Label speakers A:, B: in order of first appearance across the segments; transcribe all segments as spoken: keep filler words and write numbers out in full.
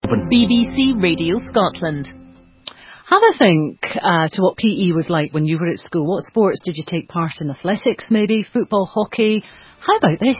A: B B C Radio Scotland.
B: Have a think uh, to what P E was like when you were at school. What sports did you take part in? Athletics, maybe? Football, hockey? How about this?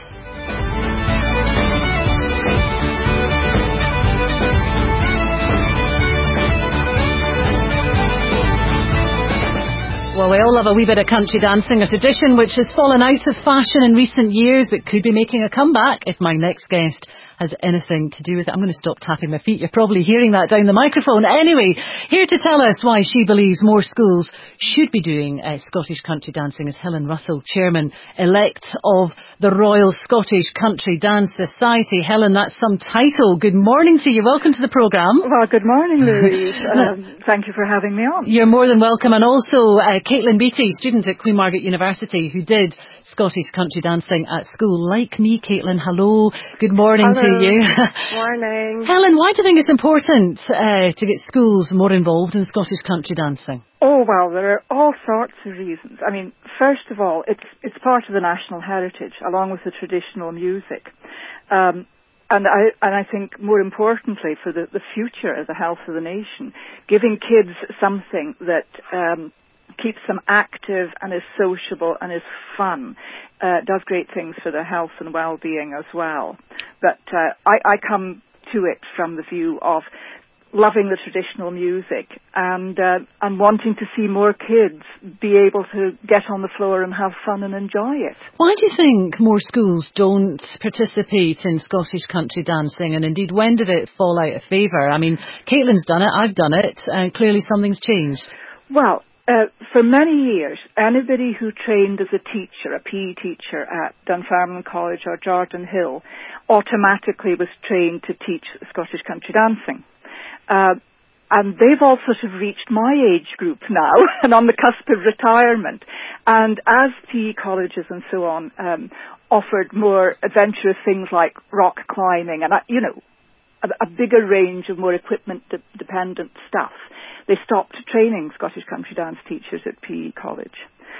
B: Well, we all love a wee bit of country dancing, a tradition which has fallen out of fashion in recent years but could be making a comeback if my next guest has anything to do with it. I'm going to stop tapping my feet. You're probably hearing that down the microphone. Anyway, here to tell us why she believes more schools should be doing uh, Scottish country dancing is Helen Russell, Chairman-elect of the Royal Scottish Country Dance Society. Helen, that's some title. Good morning to you. Welcome to the programme.
C: Well, good morning, Louise. um, thank you for having me on.
B: You're more than welcome. And also uh, Caitlin Beattie, student at Queen Margaret University, who did Scottish country dancing at school. Like me, Caitlin, hello. Good morning
D: hello.
B: to you.
D: Morning.
B: Helen, why do you think it's important uh, to get schools more involved in Scottish country dancing?
C: Oh, well, there are all sorts of reasons. I mean, first of all, it's it's part of the national heritage, along with the traditional music. Um, and I and I think, more importantly, for the, the future of the health of the nation, giving kids something that um, keeps them active and is sociable and is fun uh, does great things for their health and well-being as well. But uh, I, I come to it from the view of loving the traditional music and uh, and wanting to see more kids be able to get on the floor and have fun and enjoy it.
B: Why do you think more schools don't participate in Scottish country dancing, and indeed when did it fall out of favour? I mean, Caitlin's done it, I've done it, and clearly something's changed.
C: Well, uh, for many years, anybody who trained as a teacher, a P E teacher at Dunfermline College or Jordan Hill, automatically was trained to teach Scottish country dancing. Uh, and they've all sort of reached my age group now and on the cusp of retirement. And as P E colleges and so on um, offered more adventurous things like rock climbing and, uh, you know, a, a bigger range of more equipment-dependent stuff, they stopped training Scottish country dance teachers at P E college.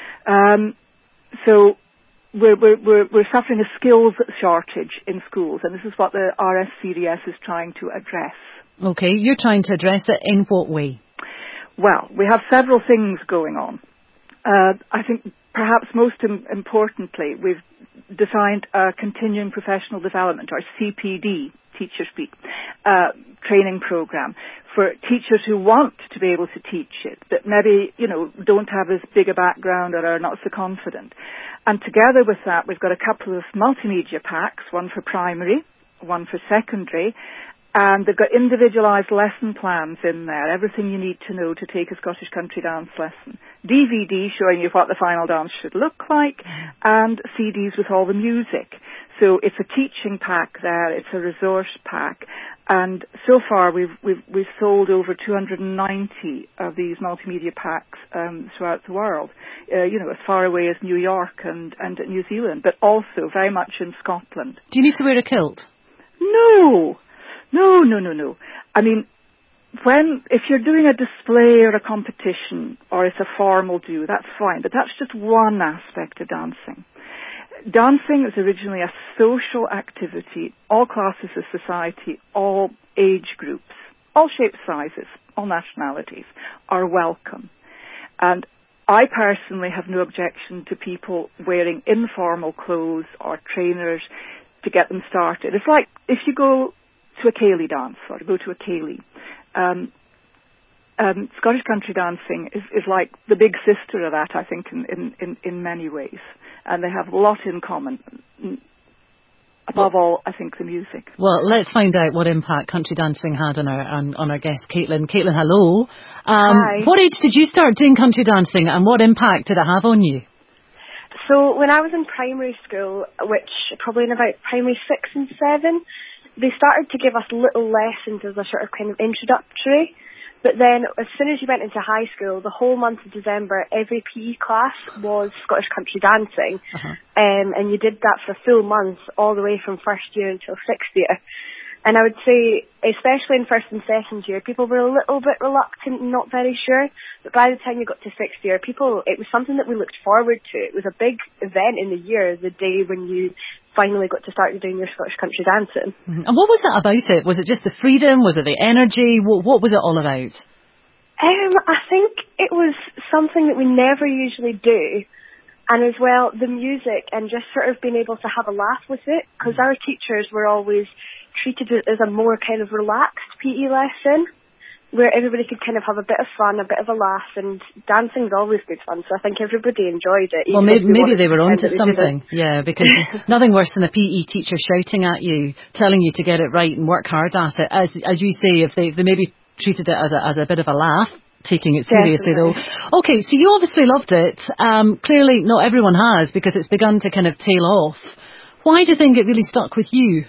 C: Um, so we're, we're, we're, we're suffering a skills shortage in schools, and this is what the R S C D S is trying to address.
B: OK, you're trying to address it in what way?
C: Well, we have several things going on. Uh, I think perhaps most im- importantly, we've designed a continuing professional development, or C P D, teacher speak, uh, training program for teachers who want to be able to teach it, but maybe, you know, don't have as big a background or are not so confident. And together with that, we've got a couple of multimedia packs, one for primary, one for secondary, and they've got individualised lesson plans in there, everything you need to know to take a Scottish country dance lesson. D V D showing you what the final dance should look like, and C Ds with all the music. So it's a teaching pack there, it's a resource pack, and so far we've we've, we've sold over two hundred ninety of these multimedia packs um, throughout the world, uh, you know, as far away as New York and, and New Zealand, but also very much in Scotland.
B: Do you need to wear a kilt?
C: No! No, no, no, no. I mean, when, if you're doing a display or a competition, or it's a formal do, that's fine, but that's just one aspect of dancing. Dancing is originally a social activity, all classes of society, all age groups, all shapes, sizes, all nationalities are welcome. And I personally have no objection to people wearing informal clothes or trainers to get them started. It's like if you go to a Ceilidh dance or go to a Ceilidh. Um, um, Scottish country dancing is, is like the big sister of that, I think, in, in, in, in many ways. And they have a lot in common. Above well, all, I think, the music.
B: Well, let's find out what impact country dancing had on our on, on our guest, Caitlin. Caitlin, hello. Um,
D: Hi.
B: What age did you start doing country dancing, and what impact did it have on you?
D: So when I was in primary school, which probably in about primary six and seven, they started to give us little lessons as a sort of kind of introductory. But then as soon as you went into high school, the whole month of December, every P E class was Scottish country dancing. Uh-huh. Um, and you did that for a full month, all the way from first year until sixth year. And I would say, especially in first and second year, people were a little bit reluctant and not very sure. But by the time you got to sixth year, people, it was something that we looked forward to. It was a big event in the year, the day when you finally got to start doing your Scottish country dancing.
B: Mm-hmm. And what was it about it? Was it just the freedom? Was it the energy? What, what was it all about?
D: Um, I think it was something that we never usually do. And as well, the music and just sort of being able to have a laugh with it, because our teachers were always treated it as a more kind of relaxed P E lesson, where everybody could kind of have a bit of fun, a bit of a laugh, and dancing's always good fun, so I think everybody enjoyed it.
B: Well, maybe, maybe they were onto something, yeah, because nothing worse than a P E teacher shouting at you, telling you to get it right and work hard at it. As as you say, if they, if they maybe treated it as a, as a bit of a laugh, taking it seriously
D: Definitely.
B: though. Okay, so you obviously loved it. Um, clearly not everyone has, because it's begun to kind of tail off. Why do you think it really stuck with you?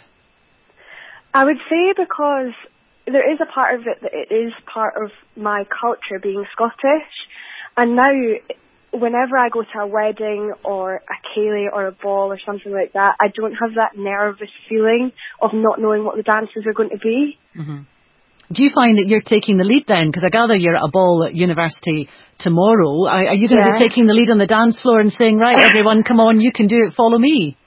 D: I would say because there is a part of it that it is part of my culture being Scottish. And now, whenever I go to a wedding or a ceilidh or a ball or something like that, I don't have that nervous feeling of not knowing what the dances are going to be.
B: Mm-hmm. Do you find that you're taking the lead then? Because I gather you're at a ball at university tomorrow. Are, are you going
D: yeah.
B: to be taking the lead on the dance floor and saying, right, everyone, come on, you can do it, follow me?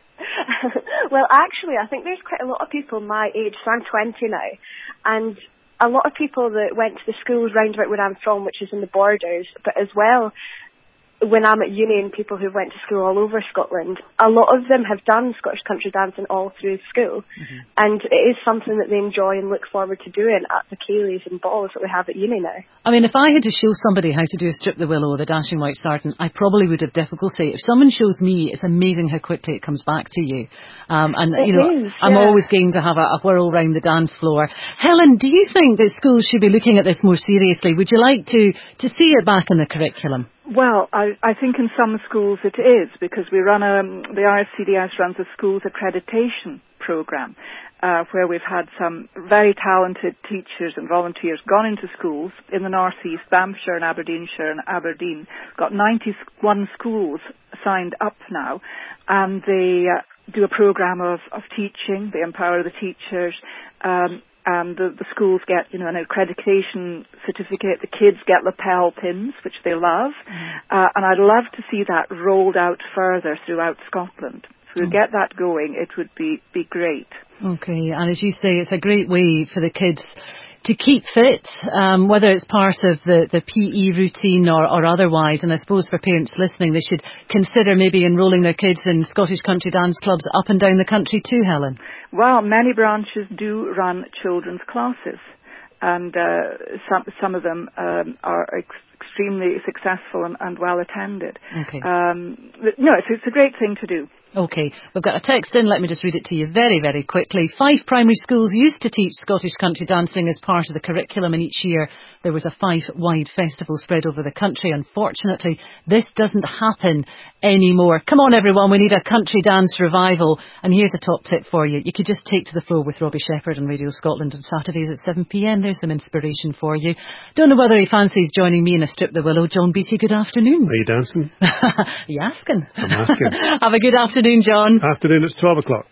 D: Well, actually, I think there's quite a lot of people my age, so I'm twenty now, and a lot of people that went to the schools round about where I'm from, which is in the Borders, but as well, when I'm at uni and people who went to school all over Scotland, a lot of them have done Scottish country dancing all through school. Mm-hmm. And it is something that they enjoy and look forward to doing at the ceilidhs and balls that we have at uni now.
B: I mean, if I had to show somebody how to do a Strip the Willow or the Dashing White Sergeant, I probably would have difficulty. If someone shows me, it's amazing how quickly it comes back to you. Um, and,
D: it
B: you know,
D: is,
B: I'm
D: yeah.
B: always game to have a, a whirl round the dance floor. Helen, do you think that schools should be looking at this more seriously? Would you like to, to see it back in the curriculum?
C: Well, I, I think in some schools it is, because we run a, the R S C D S runs a schools accreditation program, uh, where we've had some very talented teachers and volunteers gone into schools in the North East, Banffshire and Aberdeenshire and Aberdeen, got ninety-one schools signed up now, and they uh, do a program of, of teaching, they empower the teachers, um, and the, the schools get, you know, an accreditation certificate. The kids get lapel pins, which they love. Mm. Uh, and I'd love to see that rolled out further throughout Scotland. So to mm. get that going, it would be, be great.
B: Okay, and as you say, it's a great way for the kids to keep fit, um, whether it's part of the, the P E routine or, or otherwise. And I suppose for parents listening, they should consider maybe enrolling their kids in Scottish country dance clubs up and down the country too, Helen.
C: Well, many branches do run children's classes, and uh, some some of them um, are ex- extremely successful and, and well attended.
B: Okay.
C: Um, no, it's, it's a great thing to do.
B: Okay, we've got a text in. Let me just read it to you very, very quickly. Five primary schools used to teach Scottish country dancing as part of the curriculum, and each year there was a five-wide festival spread over the country. Unfortunately, this doesn't happen anymore. Come on, everyone, we need a country dance revival. And here's a top tip for you. You could just take to the floor with Robbie Shepherd on Radio Scotland on Saturdays at seven p.m. There's some inspiration for you. Don't know whether he fancies joining me in a Strip the Willow. John Beattie, good afternoon.
E: Are you dancing?
B: Are you asking?
E: I'm asking.
B: Have a good afternoon. Afternoon, John.
E: Afternoon, it's twelve o'clock.